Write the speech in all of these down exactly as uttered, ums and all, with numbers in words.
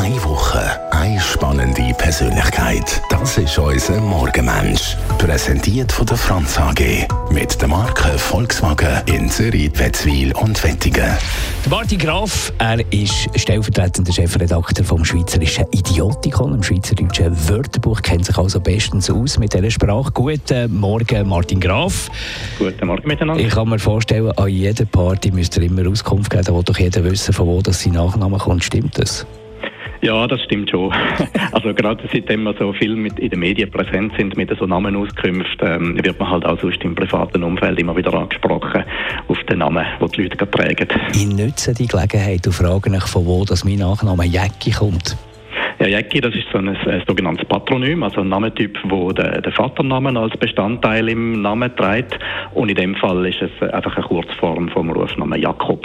Eine Woche, eine spannende Persönlichkeit. Das ist unser Morgenmensch. Präsentiert von der Franz A G. Mit der Marke Volkswagen in Zürich, Wetzwil und Wettigen. Der Martin Graf, er ist stellvertretender Chefredakteur vom Schweizerischen Idiotikon, im Schweizerdeutschen Wörterbuch, kennt sich also bestens aus mit dieser Sprache. Guten Morgen, Martin Graf. Guten Morgen miteinander. Ich kann mir vorstellen, an jeder Party müsst ihr immer Auskunft geben, da will doch jeder wissen, von wo das sein Nachname kommt. Stimmt das? Ja, das stimmt schon. Also gerade seitdem wir so viel mit in den Medien präsent sind mit so Namenauskünften, ähm, wird man halt auch sonst im privaten Umfeld immer wieder angesprochen auf den Namen, den die Leute tragen. Ich nutze die Gelegenheit und frage mich, von wo das mein Nachname Jäcki kommt. Ja, Jäcki, das ist so ein, ein sogenanntes Patronym, also ein Namentyp, wo der, der Vaternamen als Bestandteil im Namen trägt. Und in dem Fall ist es einfach eine Kurzform vom Rufnamen Jakob.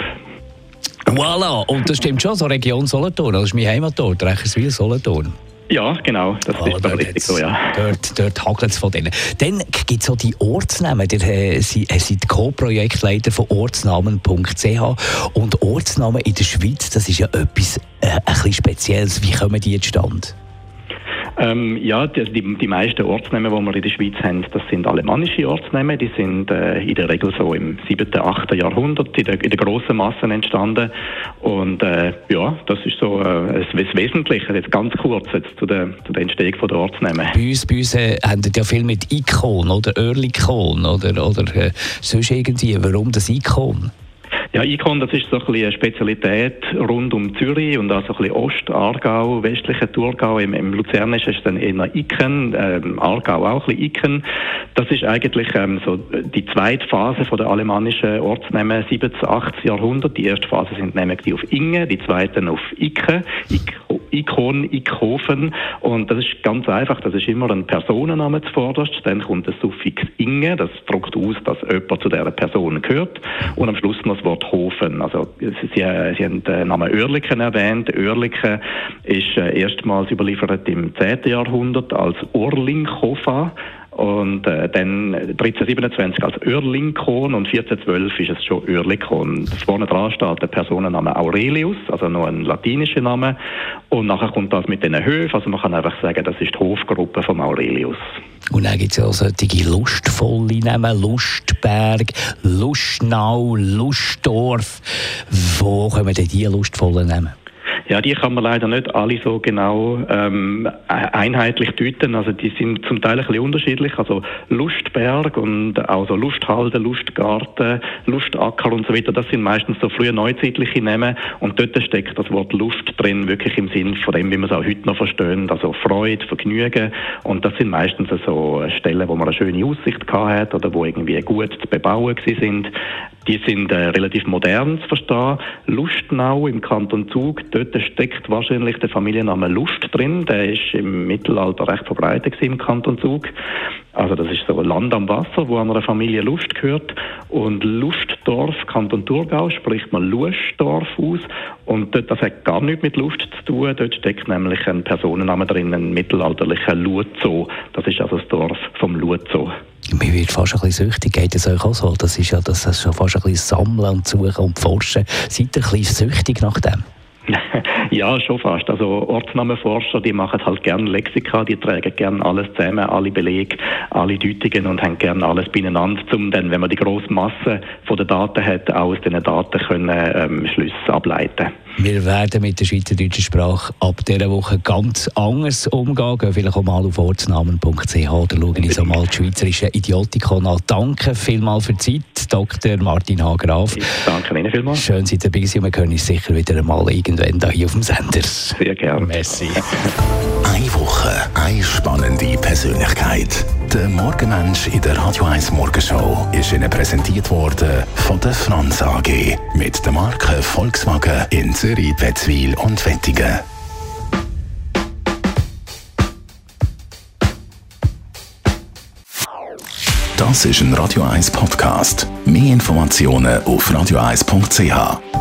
Voilà, und das stimmt schon, so Region Solothurn, das ist mein Heimatort, Reicherswil, Solothurn. Ja, genau, das oh, ist doch richtig so, ja. Dort, dort hagelt es von denen. Dann gibt es auch die Ortsnamen. Ihr äh, seid Co-Projektleiter von ortsnamen punkt c h. Und Ortsnamen in der Schweiz, das ist ja etwas äh, ein bisschen Spezielles. Wie kommen die zustande? Ähm, ja, die, die, die meisten Ortsnamen, die wir in der Schweiz haben, das sind alemannische Ortsnamen. Die sind äh, in der Regel so im siebten, achten Jahrhundert in der, in der grossen Massen entstanden. Und äh, ja, das ist so äh, das Wesentliche, jetzt ganz kurz jetzt zu, der, zu der Entstehung der Ortsnamen. Bei uns, bei uns äh, haben ja viel mit Ikon oder Örlikon oder, oder äh, sonst irgendwie. Warum das Ikon? Ja, Ikon, das ist so ein bisschen eine Spezialität rund um Zürich und auch so ein bisschen Ost-Aargau, westliche Thurgau. Im, im Luzernischen ist es dann eher Iken, ähm, Aargau auch ein bisschen Iken. Das ist eigentlich ähm, so die zweite Phase von der alemannischen Ortsnamen, siebten, achten Jahrhundert. Die erste Phase sind nämlich die auf Inge, die zweite auf Ike, Ikon, Ikhofen. Und das ist ganz einfach, das ist immer ein Personenname zuvorderst. Dann kommt das Suffix Inge, das drückt aus, dass jemand zu dieser Person gehört. Und am Schluss noch das Wort Hofen. Also Sie, Sie haben den Namen Oerlikon erwähnt. Oerlikon ist äh, erstmals überliefert im zehnten Jahrhundert als Orlinkhofa. Und äh, dann dreizehnhundertsiebenundzwanzig als Oerlikon und vierzehnhundertzwölf ist es schon Oerlikon. Vorne dran steht der Personenname Aurelius, also noch ein latinischer Name. Und nachher kommt das mit den Höfen, also man kann einfach sagen, das ist die Hofgruppe von Aurelius. Und dann gibt es ja auch solche lustvolle Namen, Lustberg, Lustnau, Lustdorf. Wo kommen denn diese lustvollen Namen? Ja, die kann man leider nicht alle so genau ähm, einheitlich deuten. Also die sind zum Teil ein bisschen unterschiedlich. Also Lustberg und auch so Lusthalde, Lustgarten, Lustacker und so weiter, das sind meistens so frühe neuzeitliche Namen. Und dort steckt das Wort Lust drin, wirklich im Sinn von dem, wie wir es auch heute noch verstehen. Also Freude, Vergnügen. Und das sind meistens so Stellen, wo man eine schöne Aussicht gehabt hat oder wo irgendwie gut zu bebauen gewesen sind. Die sind äh, relativ modern zu verstehen. Lustnau im Kanton Zug, dort steckt wahrscheinlich der Familienname Lust drin. Der ist im Mittelalter recht verbreitet im Kanton Zug. Also das ist so Land am Wasser, wo einer Familie Lust gehört. Und Lustdorf, Kanton Thurgau, spricht man Luschdorf aus. Und dort, das hat gar nichts mit Lust zu tun. Dort steckt nämlich ein Personenname drin, ein mittelalterlicher Luzo. Das ist also das Dorf vom Luzo. Mir wird fast ein bisschen süchtig, geht es euch auch so? Das ist ja das, das ist schon fast ein bisschen Sammeln und Suchen und Forschen. Seid ihr ein bisschen süchtig nach dem? Ja, schon fast. Also Ortsnamenforscher, die machen halt gerne Lexika, die tragen gerne alles zusammen, alle Belege, alle Deutungen und haben gerne alles beieinander, um dann, wenn man die grosse Masse von den Daten hat, auch aus diesen Daten können ähm, Schlüsse ableiten. Wir werden mit der schweizerdeutschen Sprache ab dieser Woche ganz anders umgehen. Gehen vielleicht auch mal auf ortsnamen punkt c h oder schauen uns auch mal die Schweizerische Idiotikon an. Danke vielmals für die Zeit, Doktor Martin H. Graf. Ich danke Ihnen vielmals. Schön, dass Sie dabei sind. Wir können uns sicher wieder einmal irgendwann hier auf dem Sender. Sehr gerne. Merci. Eine Woche, eine spannende Persönlichkeit. Der Morgenmensch in der Radio eins Morgenshow ist Ihnen präsentiert worden von der Franz A G. Mit der Marke Volkswagen in Zürich, Wetzwil und Wettigen. Das ist ein Radio eins Podcast. Mehr Informationen auf radio eins punkt c h.